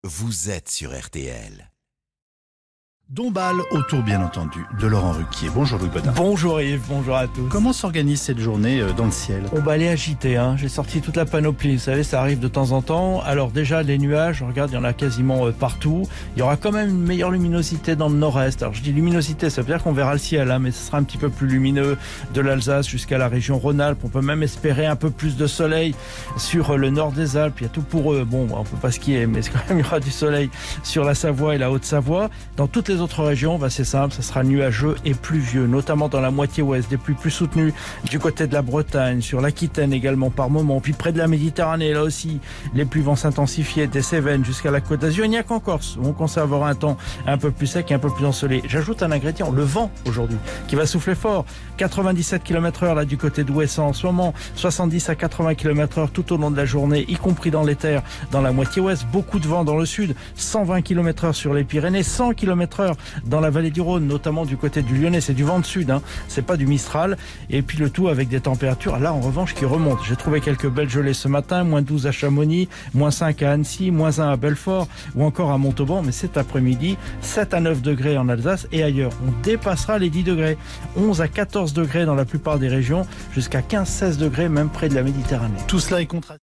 vous êtes sur RTL. Dombasle autour, bien entendu, de Laurent Ruquier. Bonjour Louis Baudin. Bonjour Yves, bonjour à tous. Comment s'organise cette journée dans le ciel? On va aller agiter, j'ai sorti toute la panoplie, vous savez, ça arrive de temps en temps. Alors déjà, les nuages, regarde, il y en a quasiment partout. Il y aura quand même une meilleure luminosité dans le nord-est. Alors je dis luminosité, ça veut dire qu'on verra le ciel, mais ce sera un petit peu plus lumineux de l'Alsace jusqu'à la région Rhône-Alpes. On peut même espérer un peu plus de soleil sur le nord des Alpes. Il y a tout pour eux. Bon, on peut pas skier, mais quand même, il y aura du soleil sur la Savoie et la Haute-Savoie. Dans toutes les autres régions, c'est simple, ça sera nuageux et pluvieux, notamment dans la moitié ouest, des pluies plus soutenues du côté de la Bretagne, sur l'Aquitaine également par moments, puis près de la Méditerranée, là aussi, les pluies vont s'intensifier des Cévennes jusqu'à la Côte d'Azur. Il n'y a qu'en Corse où on conservera un temps un peu plus sec et un peu plus ensoleillé. J'ajoute un ingrédient, le vent aujourd'hui, qui va souffler fort. 97 km/h là du côté d'Ouessant en ce moment, 70 à 80 km/h tout au long de la journée, y compris dans les terres, dans la moitié ouest. Beaucoup de vent dans le sud, 120 km/h sur les Pyrénées, 100 km/h dans la vallée du Rhône, notamment du côté du Lyonnais. C'est du vent de sud, c'est pas du Mistral. Et puis le tout avec des températures, là en revanche, qui remontent. J'ai trouvé quelques belles gelées ce matin, moins 12 à Chamonix, moins 5 à Annecy, moins 1 à Belfort ou encore à Montauban. Mais cet après-midi, 7 à 9 degrés en Alsace et ailleurs. On dépassera les 10 degrés. 11 à 14 degrés dans la plupart des régions, jusqu'à 15-16 degrés même près de la Méditerranée. Tout cela est contrasté.